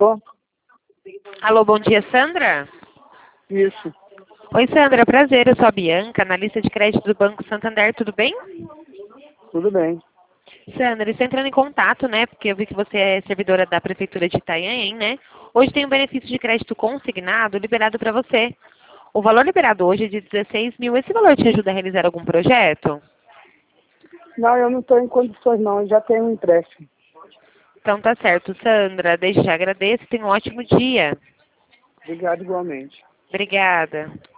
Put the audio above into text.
Tô? Alô, bom dia, Sandra? Isso. Oi, Sandra, prazer, eu sou a Bianca, analista de crédito do Banco Santander, tudo bem? Tudo bem. Sandra, estou entrando em contato, né, porque eu vi que você é servidora da Prefeitura de Itanhaém, né? Hoje tem um benefício de crédito consignado liberado para você. O valor liberado hoje é de 16 mil. Esse valor te ajuda a realizar algum projeto? Não, eu não estou em condições não, eu já tenho um empréstimo. Então tá certo, Sandra, desde já agradeço, tenha um ótimo dia. Obrigado igualmente. Obrigada.